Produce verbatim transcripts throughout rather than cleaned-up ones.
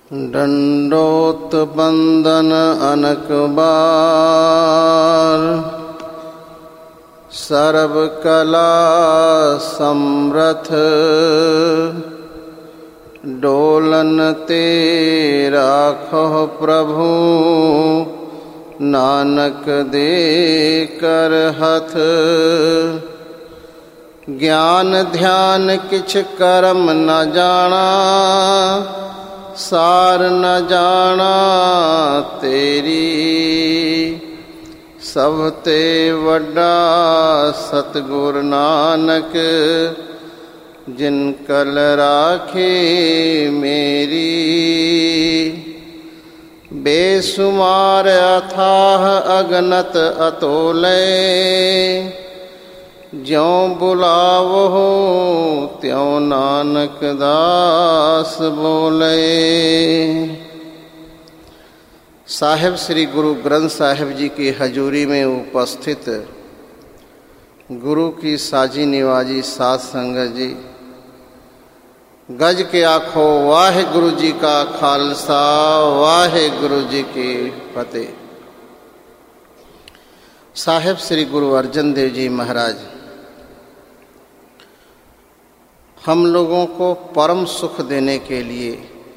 दंडोत बंदन अनक बार, सर्व कला समरथ, डोलन ते राखो प्रभु, नानक दे कर हथ। ज्ञान ध्यान किछ कर्म न जाना, सार न जाना तेरी, सब ते वड्डा सतगुर नानक, जिन कल राखे मेरी। बेसुमार अथाह अगनत अतोले, ज्यों बुलावो त्यों नानक दास बोले। साहिब श्री गुरु ग्रंथ साहिब जी की हजूरी में उपस्थित गुरु की साजी निवाजी साध संगत जी, गज के आखो वाहे गुरु जी का खालसा, वाहे गुरु जी की फतेह। साहिब श्री गुरु अर्जन देव जी महाराज हम लोगों को परम सुख देने के लिए,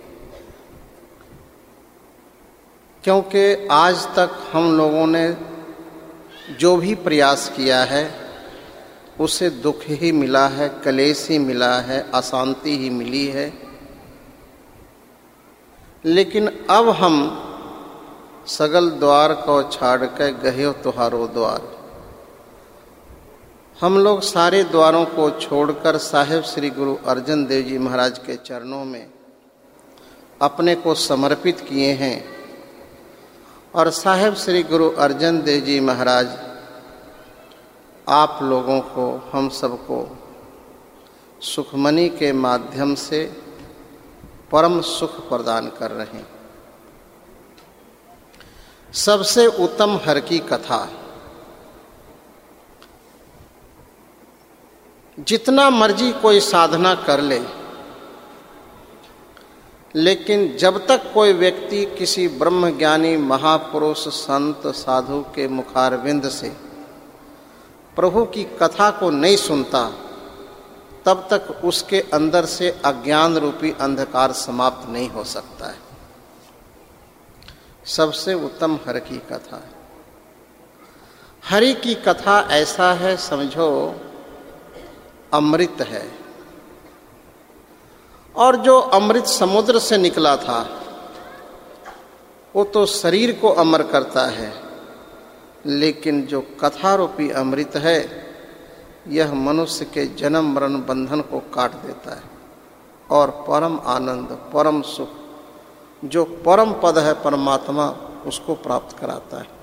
क्योंकि आज तक हम लोगों ने जो भी प्रयास किया है उसे दुख ही मिला है, कलेश ही मिला है, अशांति ही मिली है। लेकिन अब हम सगल द्वार को छाड़ कर गहे तुहारो द्वार, हम लोग सारे द्वारों को छोड़कर साहिब श्री गुरु अर्जन देव जी महाराज के चरणों में अपने को समर्पित किए हैं। और साहिब श्री गुरु अर्जन देव जी महाराज आप लोगों को, हम सबको सुखमणि के माध्यम से परम सुख प्रदान कर रहे हैं। सबसे उत्तम हर की कथा, जितना मर्जी कोई साधना कर ले, लेकिन जब तक कोई व्यक्ति किसी ब्रह्मज्ञानी महापुरुष संत साधु के मुखारविंद से प्रभु की कथा को नहीं सुनता, तब तक उसके अंदर से अज्ञान रूपी अंधकार समाप्त नहीं हो सकता है। सबसे उत्तम हरि की कथा। हरि की कथा ऐसा है, समझो अमृत है। और जो अमृत समुद्र से निकला था वो तो शरीर को अमर करता है, लेकिन जो कथा रूपी अमृत है यह मनुष्य के जन्म मरण बंधन को काट देता है और परम आनंद, परम सुख, जो परम पद है परमात्मा, उसको प्राप्त कराता है।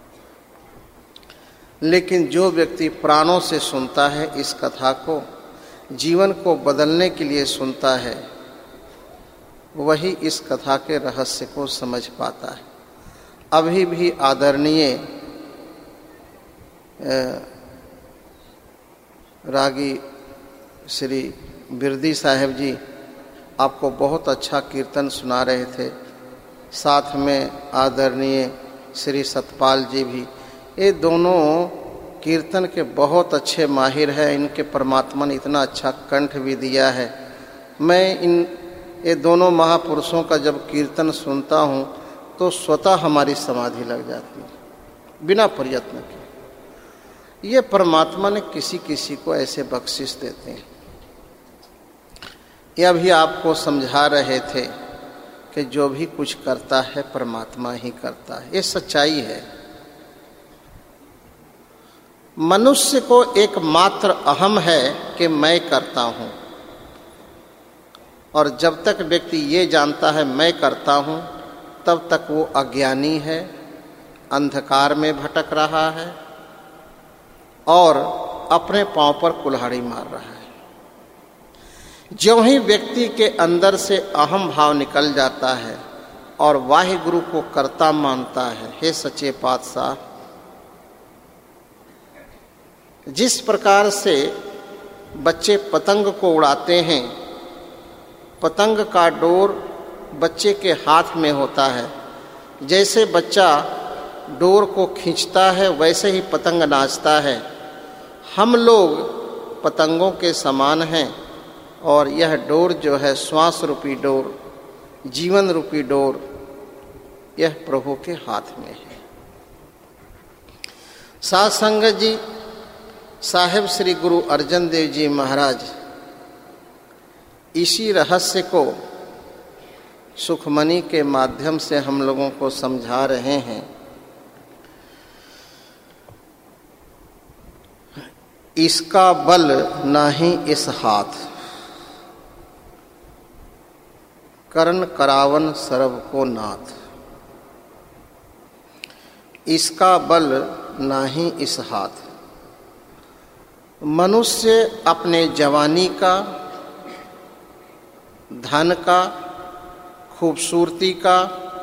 लेकिन जो व्यक्ति प्राणों से सुनता है इस कथा को, जीवन को बदलने के लिए सुनता है, वही इस कथा के रहस्य को समझ पाता है। अभी भी आदरणीय रागी श्री बिरदी साहिब जी आपको बहुत अच्छा कीर्तन सुना रहे थे। साथ में आदरणीय श्री सतपाल जी भी, ये दोनों कीर्तन के बहुत अच्छे माहिर हैं। इनके परमात्मा ने इतना अच्छा कंठ भी दिया है। मैं इन ये दोनों महापुरुषों का जब कीर्तन सुनता हूँ तो स्वतः हमारी समाधि लग जाती है, बिना प्रयत्न के। ये परमात्मा ने किसी किसी को ऐसे बख्शिश देते हैं। यह भी आपको समझा रहे थे कि जो भी कुछ करता है परमात्मा ही करता है, ये सच्चाई है। मनुष्य को एकमात्र अहम है कि मैं करता हूँ, और जब तक व्यक्ति ये जानता है मैं करता हूँ, तब तक वो अज्ञानी है, अंधकार में भटक रहा है और अपने पांव पर कुल्हाड़ी मार रहा है। ज्यों ही व्यक्ति के अंदर से अहम भाव निकल जाता है और वाहे गुरु को कर्ता मानता है, हे सच्चे पातशाह, जिस प्रकार से बच्चे पतंग को उड़ाते हैं, पतंग का डोर बच्चे के हाथ में होता है। जैसे बच्चा डोर को खींचता है वैसे ही पतंग नाचता है। हम लोग पतंगों के समान हैं और यह डोर जो है श्वास रूपी डोर, जीवन रूपी डोर, यह प्रभु के हाथ में है। साध संगत जी, साहेब श्री गुरु अर्जन देव जी महाराज इसी रहस्य को सुखमणि के माध्यम से हम लोगों को समझा रहे हैं। इसका बल नाही इस हाथ, करण करावन सर्व को नाथ। इसका बल नाही इस हाथ। मनुष्य अपने जवानी का, धन का, खूबसूरती का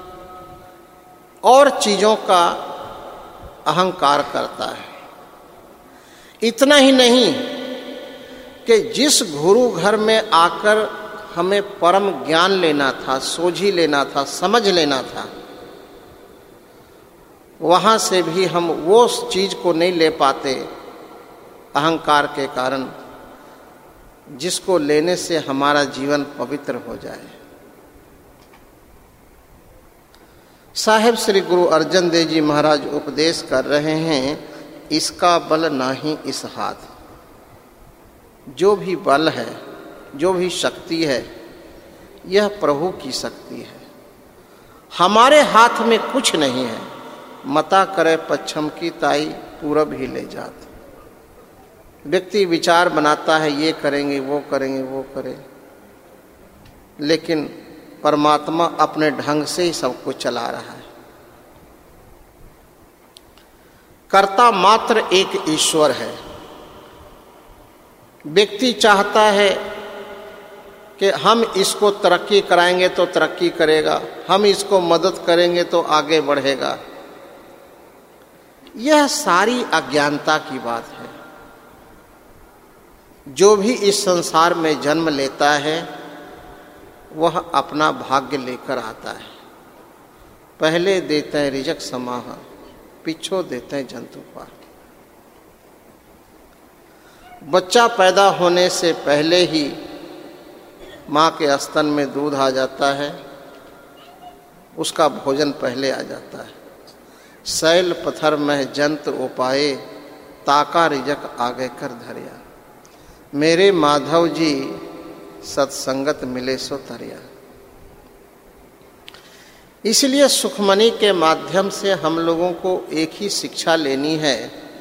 और चीज़ों का अहंकार करता है। इतना ही नहीं कि जिस गुरु घर में आकर हमें परम ज्ञान लेना था, सोझी लेना था, समझ लेना था, वहाँ से भी हम वो चीज़ को नहीं ले पाते अहंकार के कारण, जिसको लेने से हमारा जीवन पवित्र हो जाए। साहेब श्री गुरु अर्जन देव जी महाराज उपदेश कर रहे हैं, इसका बल नाही इस हाथ। जो भी बल है, जो भी शक्ति है, यह प्रभु की शक्ति है। हमारे हाथ में कुछ नहीं है। मता करे पश्चिम की ताई, पूरब ही ले जात। व्यक्ति विचार बनाता है, ये करेंगे, वो करेंगे, वो करें, लेकिन परमात्मा अपने ढंग से ही सब कुछ चला रहा है। कर्ता मात्र एक ईश्वर है। व्यक्ति चाहता है कि हम इसको तरक्की कराएंगे तो तरक्की करेगा, हम इसको मदद करेंगे तो आगे बढ़ेगा। यह सारी अज्ञानता की बात है। जो भी इस संसार में जन्म लेता है वह अपना भाग्य लेकर आता है। पहले देते हैं रिजक समाह, पिछो देते हैं जंतु पार। बच्चा पैदा होने से पहले ही माँ के स्तन में दूध आ जाता है, उसका भोजन पहले आ जाता है। शैल पत्थर में जंत उपाए, ताका रिजक आगे कर धरिया। मेरे माधव जी सत्संगत मिले सो तरिया। इसलिए सुखमणि के माध्यम से हम लोगों को एक ही शिक्षा लेनी है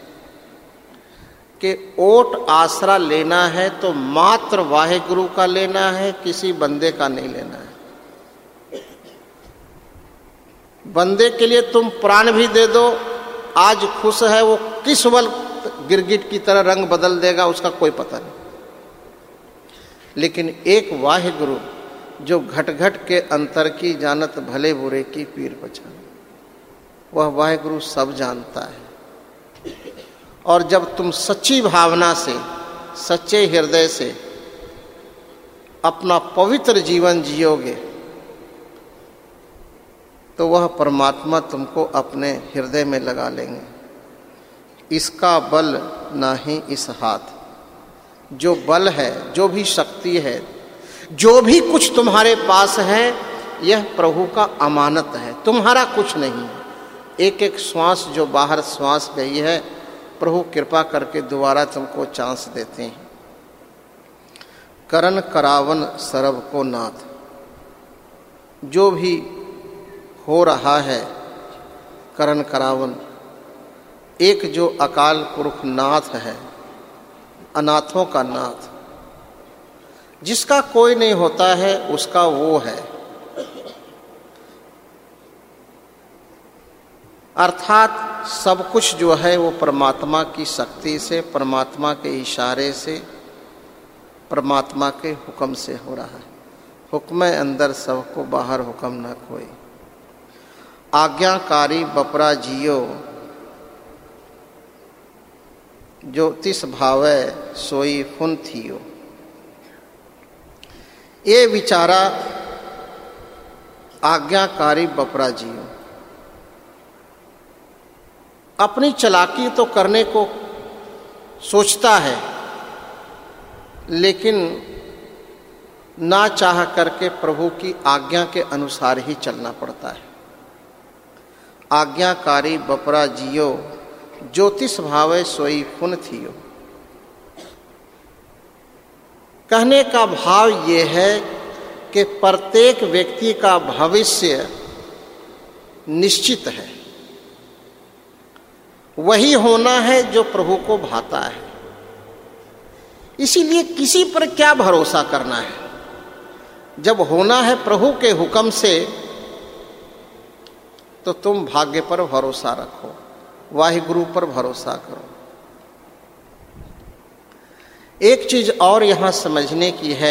कि ओट आसरा लेना है तो मात्र वाहेगुरु का लेना है, किसी बंदे का नहीं लेना है। बंदे के लिए तुम प्राण भी दे दो, आज खुश है, वो किस वक्त गिरगिट की तरह रंग बदल देगा उसका कोई पता नहीं। लेकिन एक वाहेगुरु जो घट घट के अंतर की जानत, भले बुरे की पीर पहचान, वह वाहेगुरु सब जानता है। और जब तुम सच्ची भावना से, सच्चे हृदय से अपना पवित्र जीवन जियोगे तो वह परमात्मा तुमको अपने हृदय में लगा लेंगे। इसका बल नाही इस हाथ। जो बल है, जो भी शक्ति है, जो भी कुछ तुम्हारे पास है, यह प्रभु का अमानत है, तुम्हारा कुछ नहीं है। एक एक श्वास जो बाहर श्वास गई है, प्रभु कृपा करके दोबारा तुमको चांस देते हैं। करण करावन सर्व को नाथ। जो भी हो रहा है करण करावन, एक जो अकाल पुरख नाथ है, अनाथों का नाथ, जिसका कोई नहीं होता है उसका वो है। अर्थात सब कुछ जो है वो परमात्मा की शक्ति से, परमात्मा के इशारे से, परमात्मा के हुक्म से हो रहा है। हुक्म अंदर सबको, बाहर हुक्म न कोई। आज्ञाकारी बपरा जियो, ज्योतिष भावै सोई फुन थियो। ये विचारा आज्ञाकारी बपरा जियो। अपनी चालाकी तो करने को सोचता है, लेकिन ना चाह करके प्रभु की आज्ञा के अनुसार ही चलना पड़ता है। आज्ञाकारी बपरा जियो, ज्योतिष भावे सोई पुन थियो। कहने का भाव ये है कि प्रत्येक व्यक्ति का भविष्य निश्चित है, वही होना है जो प्रभु को भाता है। इसीलिए किसी पर क्या भरोसा करना है, जब होना है प्रभु के हुक्म से तो तुम भाग्य पर भरोसा रखो, वाहिगुरु पर भरोसा करो। एक चीज और यहां समझने की है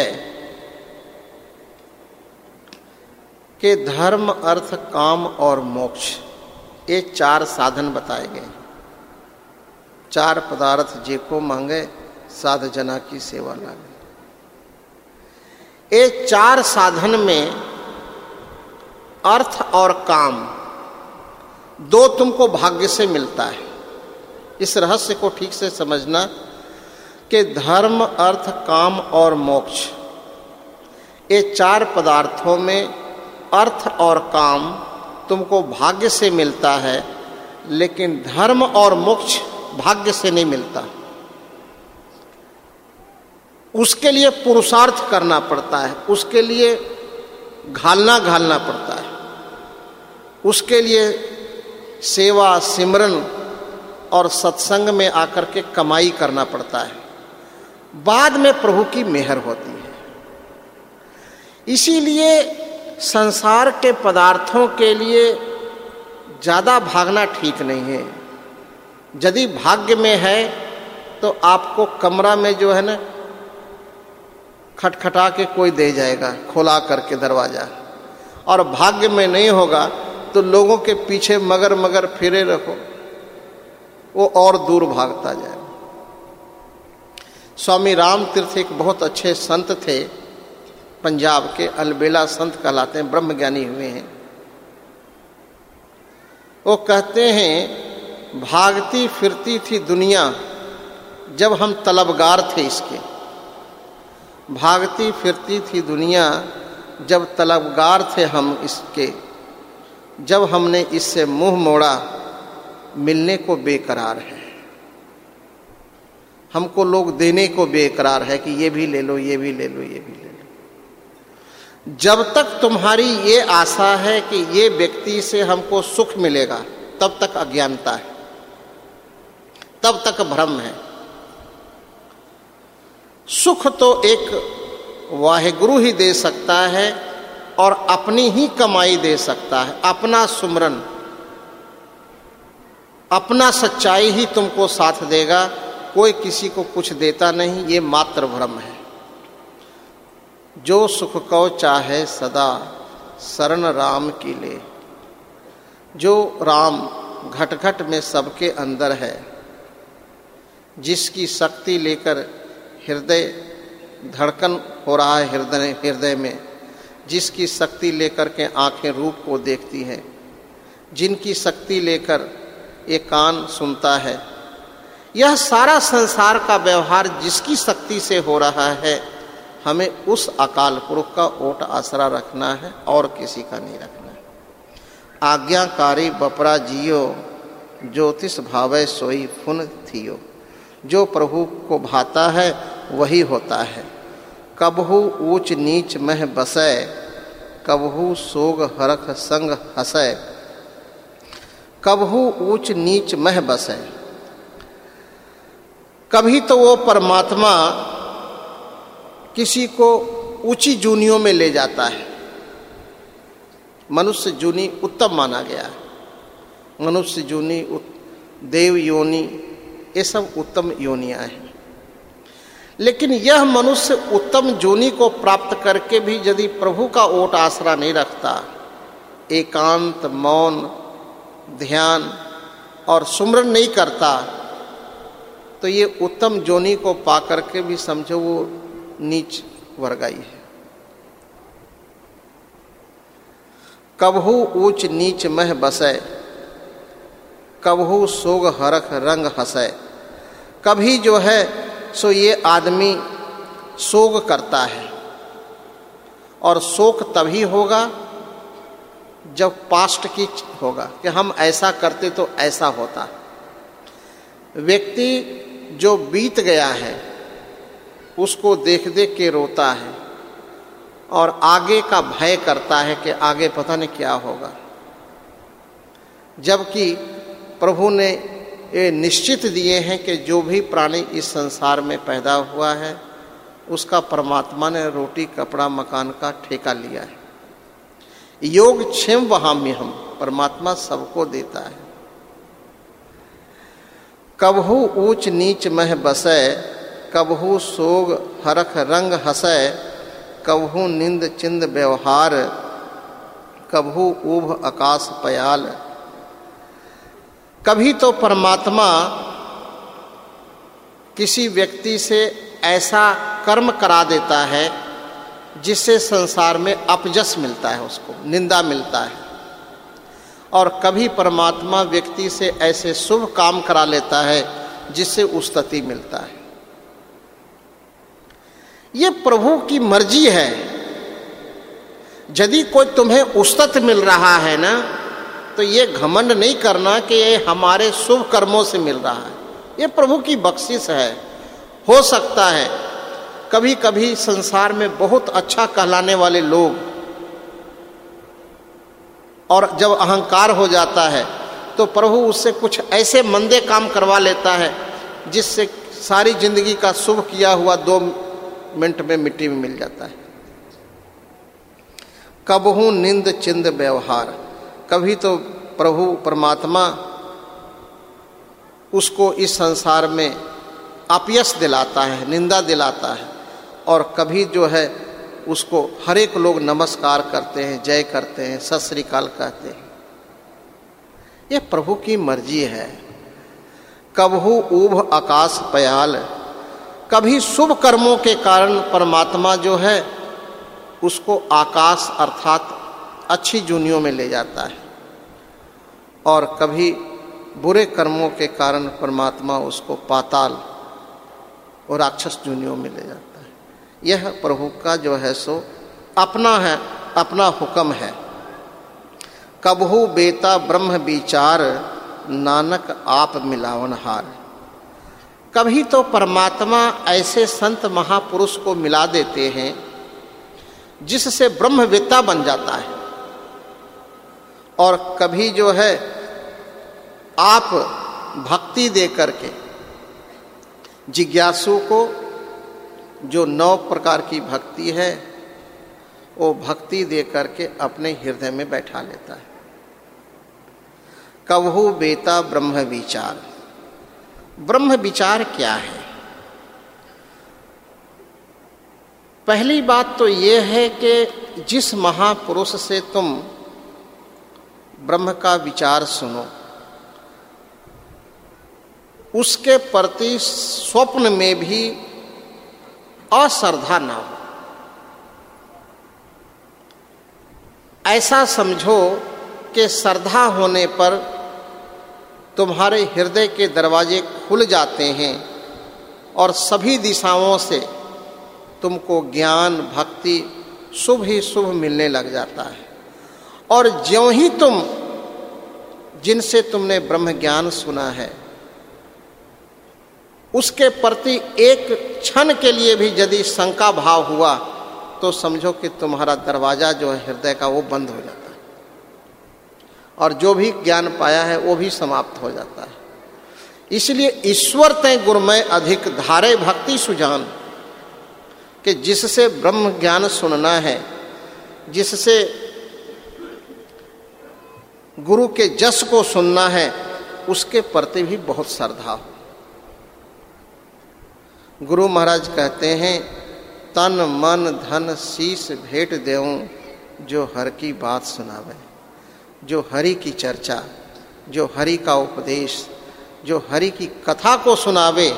कि धर्म, अर्थ, काम और मोक्ष, ये चार साधन बताए गए। चार पदार्थ जे को मांगे, साध जना की सेवा लागे। ये चार साधन में अर्थ और काम दो तुमको भाग्य से मिलता है। इस रहस्य को ठीक से समझना कि धर्म, अर्थ, काम और मोक्ष, ये चार पदार्थों में अर्थ और काम तुमको भाग्य से मिलता है, लेकिन धर्म और मोक्ष भाग्य से नहीं मिलता। उसके लिए पुरुषार्थ करना पड़ता है, उसके लिए घालना घालना पड़ता है, उसके लिए सेवा, सिमरन और सत्संग में आकर के कमाई करना पड़ता है। बाद में प्रभु की मेहर होती है। इसीलिए संसार के पदार्थों के लिए ज़्यादा भागना ठीक नहीं है। यदि भाग्य में है तो आपको कमरा में जो है ना खटखटा के कोई दे जाएगा, खोला करके दरवाजा, और भाग्य में नहीं होगा तो लोगों के पीछे मगर मगर फिरे रहो, वो और दूर भागता जाएगा। स्वामी राम तीर्थ एक बहुत अच्छे संत थे, पंजाब के अलबेला संत कहलाते हैं, ब्रह्मज्ञानी हुए हैं। वो कहते हैं, भागती फिरती थी दुनिया जब हम तलबगार थे इसके। भागती फिरती थी दुनिया जब तलबगार थे हम इसके। जब हमने इससे मुंह मोड़ा मिलने को बेकरार है। हमको लोग देने को बेकरार है कि ये भी ले लो, ये भी ले लो, ये भी ले लो। जब तक तुम्हारी ये आशा है कि ये व्यक्ति से हमको सुख मिलेगा, तब तक अज्ञानता है, तब तक भ्रम है। सुख तो एक वाहिगुरु ही दे सकता है और अपनी ही कमाई दे सकता है। अपना सुमरन, अपना सच्चाई ही तुमको साथ देगा, कोई किसी को कुछ देता नहीं। ये मात्र भ्रम है। जो सुख को चाहे सदा शरण राम की ले। जो राम घट घट में सबके अंदर है, जिसकी शक्ति लेकर हृदय धड़कन हो रहा है, हृदय हृदय में जिसकी शक्ति लेकर के आंखें रूप को देखती हैं, जिनकी शक्ति लेकर ये कान सुनता है, यह सारा संसार का व्यवहार जिसकी शक्ति से हो रहा है, हमें उस अकाल पुरुष का ओट आसरा रखना है और किसी का नहीं रखना है। आज्ञाकारी बपरा जियो, ज्योतिष भावे सोई पुन थियो। जो प्रभु को भाता है वही होता है। कबहू ऊंच नीच मह बसै, कबहू सोग हरख संग हसै। कबहू ऊंच नीच मह बसै। कभी तो वो परमात्मा किसी को ऊंची जूनियों में ले जाता है। मनुष्य जूनी उत्तम माना गया है। मनुष्य जूनी, देव योनि, ये सब उत्तम योनियां हैं। लेकिन यह मनुष्य उत्तम जोनि को प्राप्त करके भी यदि प्रभु का ओट आसरा नहीं रखता, एकांत, मौन, ध्यान और सुमरन नहीं करता, तो ये उत्तम जोनि को पा करके भी समझो वो नीच वर्गाई है। कबहू ऊंच नीच मह बसै, कबहू सोग हरख रंग हंसै। कभी जो है सो ये आदमी सोग करता है, और शोक तभी होगा जब पास्ट की होगा कि हम ऐसा करते तो ऐसा होता। व्यक्ति जो बीत गया है उसको देख देख के रोता है और आगे का भय करता है कि आगे पता नहीं क्या होगा, जबकि प्रभु ने ये निश्चित दिए हैं कि जो भी प्राणी इस संसार में पैदा हुआ है उसका परमात्मा ने रोटी कपड़ा मकान का ठेका लिया है। योग क्षेम वहाम्य हम, परमात्मा सबको देता है। कबहू ऊंच नीच मह बसै, कबहू सोग हरख रंग हंसै। कबहू निंद चिंद व्यवहार, कबहू ऊभ आकाश पयाल। कभी तो परमात्मा किसी व्यक्ति से ऐसा कर्म करा देता है जिससे संसार में अपजस मिलता है, उसको निंदा मिलता है, और कभी परमात्मा व्यक्ति से ऐसे शुभ काम करा लेता है जिससे उस्तति मिलता है। ये प्रभु की मर्जी है। यदि कोई तुम्हें उस्तत मिल रहा है ना, तो ये घमंड नहीं करना कि ये हमारे शुभ कर्मों से मिल रहा है, ये प्रभु की बख्शिश है। हो सकता है कभी कभी संसार में बहुत अच्छा कहलाने वाले लोग, और जब अहंकार हो जाता है तो प्रभु उससे कुछ ऐसे मंदे काम करवा लेता है जिससे सारी जिंदगी का शुभ किया हुआ दो मिनट में मिट्टी में मिल जाता है। कबहू निंद चिंद व्यवहार, कभी तो प्रभु परमात्मा उसको इस संसार में अपयश दिलाता है, निंदा दिलाता है, और कभी जो है उसको हर एक लोग नमस्कार करते हैं, जय करते हैं, सत श्री अकाल कहते हैं। ये प्रभु की मर्जी है। कबहू ऊभ आकाश पयाल, कभी शुभ कर्मों के कारण परमात्मा जो है उसको आकाश अर्थात अच्छी जूनियों में ले जाता है, और कभी बुरे कर्मों के कारण परमात्मा उसको पाताल और राक्षस जूनियों में ले जाता है। यह प्रभु का जो है सो अपना है, अपना हुक्म है। कबहू बेता ब्रह्म विचार, नानक आप मिलावन हार। कभी तो परमात्मा ऐसे संत महापुरुष को मिला देते हैं जिससे ब्रह्मवेत्ता बन जाता है, और कभी जो है आप भक्ति दे करके जिज्ञासु को, जो नौ प्रकार की भक्ति है, वो भक्ति दे करके अपने हृदय में बैठा लेता है। कबहू बेता ब्रह्म विचार। ब्रह्म विचार क्या है? पहली बात तो ये है कि जिस महापुरुष से तुम ब्रह्म का विचार सुनो, उसके प्रति स्वप्न में भी अश्रद्धा ना हो। ऐसा समझो कि श्रद्धा होने पर तुम्हारे हृदय के दरवाजे खुल जाते हैं और सभी दिशाओं से तुमको ज्ञान भक्ति शुभ ही शुभ मिलने लग जाता है। और ज्यों ही तुम जिनसे तुमने ब्रह्म ज्ञान सुना है उसके प्रति एक क्षण के लिए भी यदि शंका भाव हुआ तो समझो कि तुम्हारा दरवाजा जो है हृदय का वो बंद हो जाता है, और जो भी ज्ञान पाया है वो भी समाप्त हो जाता है। इसलिए ईश्वर तय गुरमय अधिक धारे भक्ति सुजान, कि जिससे ब्रह्म ज्ञान सुनना है, जिससे गुरु के जस को सुनना है, उसके प्रति भी बहुत श्रद्धा हो। गुरु महाराज कहते हैं, तन मन धन शीश भेंट देऊं जो हर की बात सुनावे। जो हरि की चर्चा, जो हरि का उपदेश, जो हरि की कथा को सुनावे,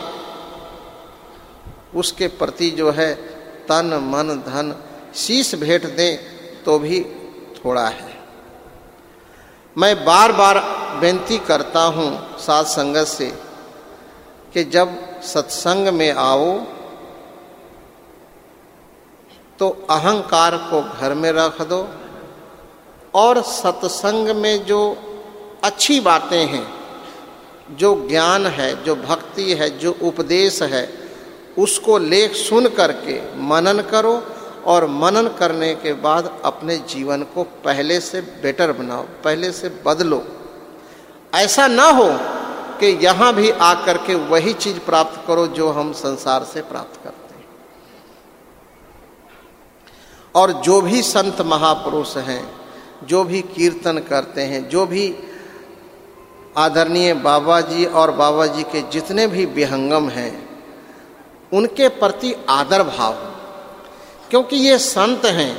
उसके प्रति जो है तन मन धन शीश भेंट दें तो भी थोड़ा है। मैं बार बार बेनती करता हूँ साध संगत से कि जब सत्संग में आओ तो अहंकार को घर में रख दो और सत्संग में जो अच्छी बातें हैं, जो ज्ञान है, जो भक्ति है, जो उपदेश है, उसको लेख सुन करके मनन करो और मनन करने के बाद अपने जीवन को पहले से बेटर बनाओ, पहले से बदलो। ऐसा ना हो कि यहाँ भी आकर के वही चीज प्राप्त करो जो हम संसार से प्राप्त करते हैं। और जो भी संत महापुरुष हैं, जो भी कीर्तन करते हैं, जो भी आदरणीय बाबा जी और बाबा जी के जितने भी विहंगम हैं, उनके प्रति आदर भाव, क्योंकि ये संत हैं,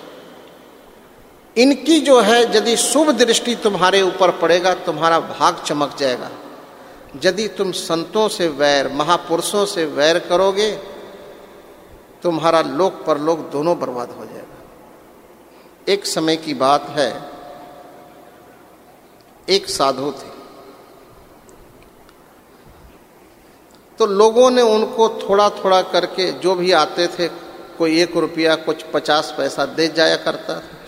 इनकी जो है यदि शुभ दृष्टि तुम्हारे ऊपर पड़ेगा, तुम्हारा भाग चमक जाएगा। यदि तुम संतों से वैर, महापुरुषों से वैर करोगे, तुम्हारा लोक परलोक दोनों बर्बाद हो जाएगा। एक समय की बात है, एक साधु थे, तो लोगों ने उनको थोड़ा थोड़ा करके, जो भी आते थे, कोई एक रुपया, कुछ पचास पैसा दे जाया करता था।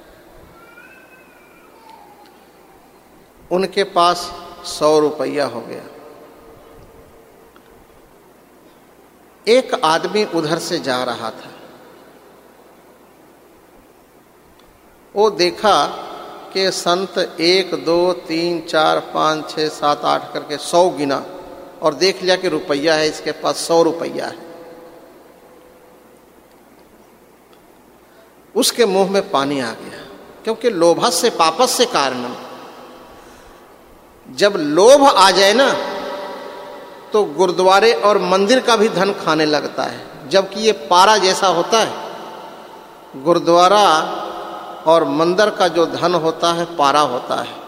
उनके पास सौ रुपया हो गया। एक आदमी उधर से जा रहा था, वो देखा कि संत एक दो तीन चार पाँच छः सात आठ करके सौ गिना और देख लिया कि रुपया है, इसके पास सौ रुपया है। उसके मुंह में पानी आ गया, क्योंकि लोभस्य पापस्य कारणम। जब लोभ आ जाए ना तो गुरुद्वारे और मंदिर का भी धन खाने लगता है, जबकि ये पारा जैसा होता है। गुरुद्वारा और मंदिर का जो धन होता है पारा होता है।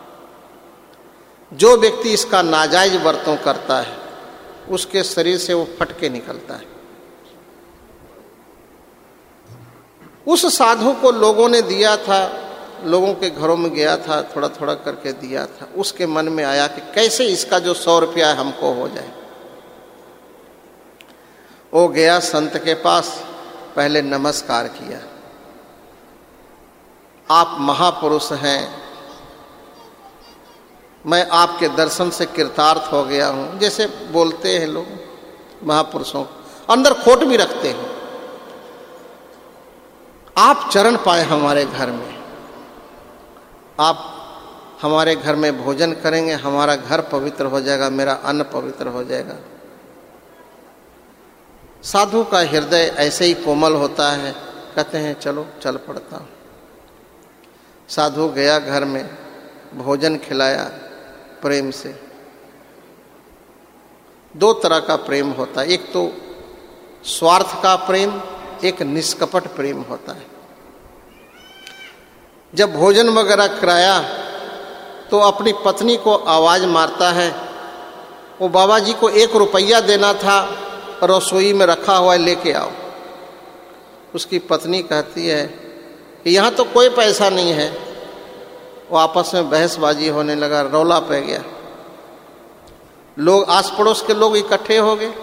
जो व्यक्ति इसका नाजायज बर्तों करता है, उसके शरीर से वो फटके निकलता है। उस साधु को लोगों ने दिया था, लोगों के घरों में गया था, थोड़ा थोड़ा करके दिया था। उसके मन में आया कि कैसे इसका जो सौ रुपया है हमको हो जाए। वो गया संत के पास, पहले नमस्कार किया। आप महापुरुष हैं, मैं आपके दर्शन से कृतार्थ हो गया हूं, जैसे बोलते हैं लोग महापुरुषों, अंदर खोट भी रखते हैं। आप चरण पाए हमारे घर में, आप हमारे घर में भोजन करेंगे, हमारा घर पवित्र हो जाएगा, मेरा अन्न पवित्र हो जाएगा। साधु का हृदय ऐसे ही कोमल होता है, कहते हैं चलो चल पड़ता हूं। साधु गया घर में, भोजन खिलाया प्रेम से। दो तरह का प्रेम होता है, एक तो स्वार्थ का प्रेम, एक निष्कपट प्रेम होता है। जब भोजन वगैरह कराया तो अपनी पत्नी को आवाज मारता है, वो बाबा जी को एक रुपया देना था, रसोई में रखा हुआ है, लेके आओ। उसकी पत्नी कहती है कि यहाँ तो कोई पैसा नहीं है। वो आपस में बहसबाजी होने लगा, रौला पै गया। लोग, आस पड़ोस के लोग इकट्ठे हो गए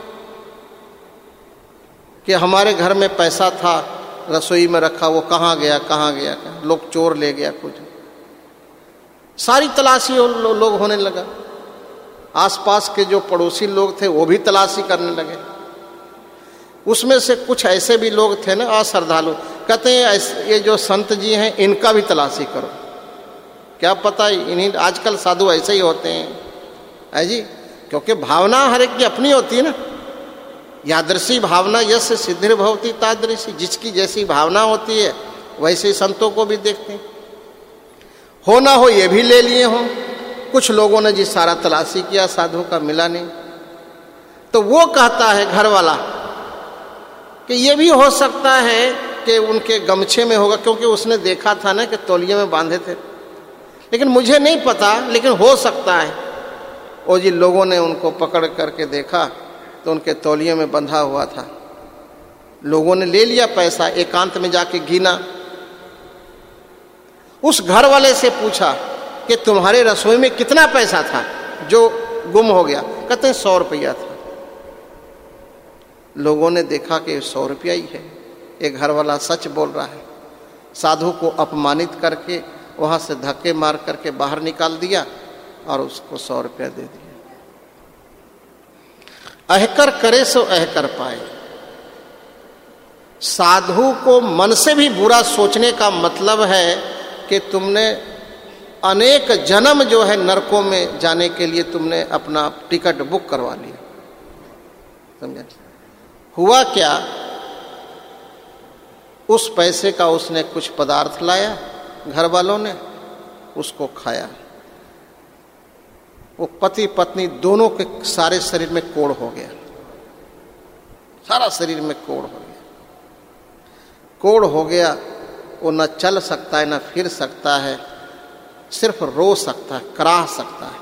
कि हमारे घर में पैसा था, रसोई में रखा, वो कहाँ गया कहाँ गया, लोग चोर ले गया कुछ। सारी तलाशी लो, लोग होने लगा। आसपास के जो पड़ोसी लोग थे वो भी तलाशी करने लगे। उसमें से कुछ ऐसे भी लोग थे ना अश्रद्धालु, कहते हैं ये जो संत जी हैं इनका भी तलाशी करो। क्या पता, इन्हीं आजकल साधु ऐसे ही होते हैं है जी, क्योंकि भावना हर एक की अपनी होती है ना। यादृशी भावना यस्य सिद्धिर भवति तादृशी, जिसकी जैसी भावना होती है वैसे संतों को भी देखते हैं। हो ना हो ये भी ले लिए हों। कुछ लोगों ने जी सारा तलाशी किया, साधु का मिला नहीं। तो वो कहता है घर वाला कि ये भी हो सकता है कि उनके गमछे में होगा, क्योंकि उसने देखा था ना कि तौलिए में बांधे थे, लेकिन मुझे नहीं पता, लेकिन हो सकता है। और जी लोगों ने उनको पकड़ करके देखा तो उनके तौलिए में बंधा हुआ था। लोगों ने ले लिया पैसा, एकांत में जाके गिना। उस घर वाले से पूछा कि तुम्हारे रसोई में कितना पैसा था जो गुम हो गया? कहते हैं सौ रुपया था। लोगों ने देखा कि सौ रुपया ही है, एक घर वाला सच बोल रहा है। साधु को अपमानित करके वहां से धक्के मार करके बाहर निकाल दिया और उसको सौ रुपया दे दिया। अहकर करे सो अहकर पाए। साधु को मन से भी बुरा सोचने का मतलब है कि तुमने अनेक जन्म जो है नरकों में जाने के लिए तुमने अपना टिकट बुक करवा लिया। समझे? हुआ क्या? उस पैसे का उसने कुछ पदार्थ लाया, घर वालों ने उसको खाया। वो पति पत्नी दोनों के सारे शरीर में कोढ़ हो गया, सारा शरीर में कोढ़ हो गया। कोढ़ हो गया, वो न चल सकता है न फिर सकता है, सिर्फ रो सकता है, कराह सकता है।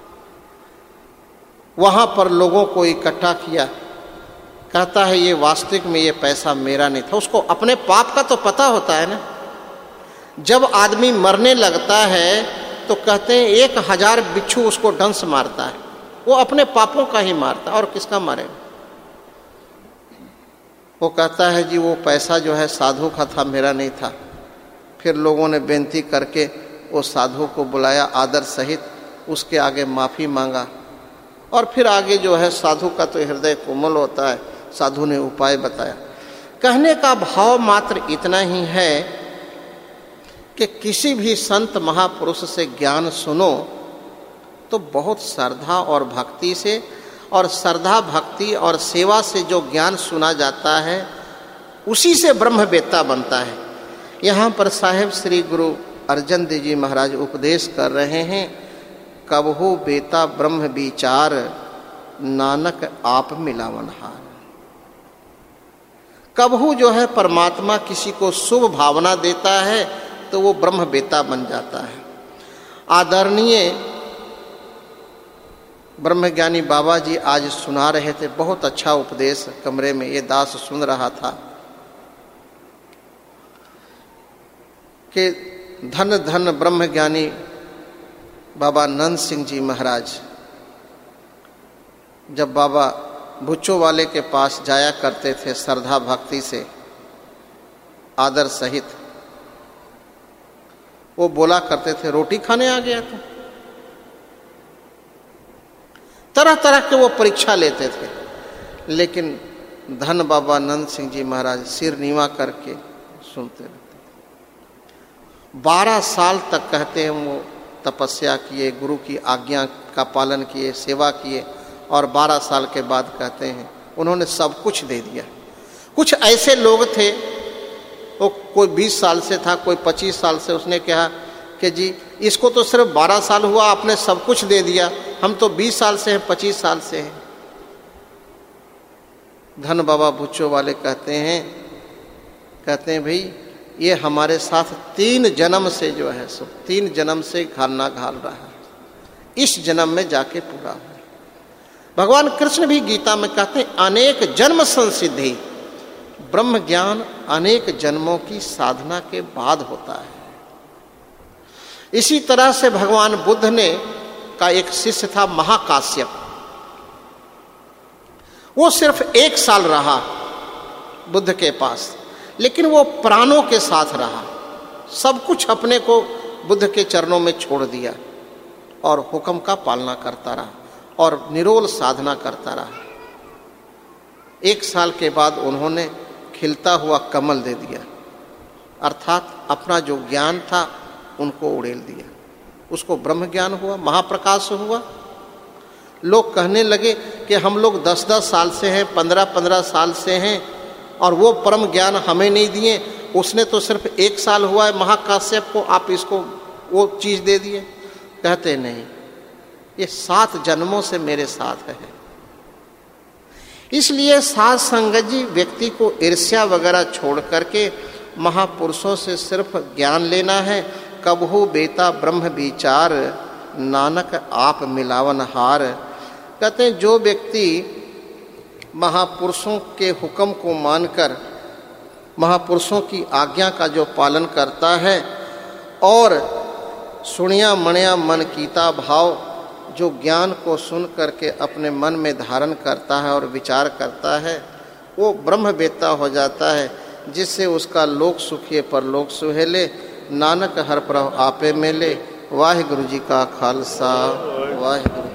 वहां पर लोगों को इकट्ठा किया, कहता है ये वास्तविक में ये पैसा मेरा नहीं था। उसको अपने पाप का तो पता होता है ना। जब आदमी मरने लगता है तो कहते हैं एक हजार बिच्छू उसको डंस मारता है, वो अपने पापों का ही मारता है और किसका मारेगा? वो कहता है जी वो पैसा जो है साधु का था, मेरा नहीं था। फिर लोगों ने बेनती करके वो साधु को बुलाया आदर सहित, उसके आगे माफ़ी मांगा और फिर आगे जो है साधु का तो हृदय कोमल होता है, साधु ने उपाय बताया। कहने का भाव मात्र इतना ही है कि किसी भी संत महापुरुष से ज्ञान सुनो तो बहुत श्रद्धा और भक्ति से, और श्रद्धा भक्ति और सेवा से जो ज्ञान सुना जाता है उसी से ब्रह्मवेत्ता बनता है। यहाँ पर साहेब श्री गुरु अर्जन देव जी महाराज उपदेश कर रहे हैं, कबहू बेता ब्रह्म विचार नानक आप मिलावनहार। कबहू जो है परमात्मा किसी को शुभ भावना देता है तो वो ब्रह्मवेत्ता बन जाता है। आदरणीय ब्रह्मज्ञानी बाबा जी आज सुना रहे थे, बहुत अच्छा उपदेश। कमरे में ये दास सुन रहा था कि धन धन ब्रह्मज्ञानी बाबा नंद सिंह जी महाराज जब बाबा भुच्चो वाले के पास जाया करते थे श्रद्धा भक्ति से आदर सहित, वो बोला करते थे रोटी खाने आ गया था। तरह तरह के वो परीक्षा लेते थे, लेकिन धन बाबा नंद सिंह जी महाराज सिर नीवा करके सुनते रहते। बारह साल तक कहते हैं वो तपस्या किए, गुरु की आज्ञा का पालन किए, सेवा किए, और बारह साल के बाद कहते हैं उन्होंने सब कुछ दे दिया। कुछ ऐसे लोग थे, वो कोई बीस साल से था, कोई पच्चीस साल से, उसने कहा कि जी इसको तो सिर्फ बारह साल हुआ, आपने सब कुछ दे दिया, हम तो बीस साल से हैं, पच्चीस साल से हैं। धन बाबा भुच्चो वाले कहते हैं कहते हैं भाई ये हमारे साथ तीन जन्म से जो है सो तीन जन्म से घालना घाल रहा है, इस जन्म में जाके पूरा हो। भगवान कृष्ण भी गीता में कहते हैं अनेक जन्म संसिद्धि, ब्रह्म ज्ञान अनेक जन्मों की साधना के बाद होता है। इसी तरह से भगवान बुद्ध ने का एक शिष्य था महाकाश्यप, वो सिर्फ एक साल रहा बुद्ध के पास, लेकिन वो प्राणों के साथ रहा, सब कुछ अपने को बुद्ध के चरणों में छोड़ दिया और हुक्म का पालना करता रहा और निरोल साधना करता रहा। एक साल के बाद उन्होंने खिलता हुआ कमल दे दिया, अर्थात अपना जो ज्ञान था उनको उड़ेल दिया, उसको ब्रह्म ज्ञान हुआ, महाप्रकाश हुआ। लोग कहने लगे कि हम लोग दस दस साल से हैं, पंद्रह पंद्रह साल से हैं और वो परम ज्ञान हमें नहीं दिए, उसने तो सिर्फ एक साल हुआ है महाकाश्यप को, आप इसको वो चीज़ दे दिए। कहते नहीं, ये सात जन्मों से मेरे साथ है। इसलिए साध संगत जी व्यक्ति को ईर्ष्या वगैरह छोड़ करके महापुरुषों से सिर्फ ज्ञान लेना है। कबहू बेता ब्रह्म विचार नानक आप मिलावन हार। कहते हैं जो व्यक्ति महापुरुषों के हुक्म को मानकर महापुरुषों की आज्ञा का जो पालन करता है और सुनिया मणिया मन कीता भाव, जो ज्ञान को सुन करके अपने मन में धारण करता है और विचार करता है वो ब्रह्मवेत्ता हो जाता है, जिससे उसका लोक सुखिए पर लोक सुहेले, नानक हर प्रभ आपे मेले। वाहिगुरु जी का खालसा वाहिगुरु।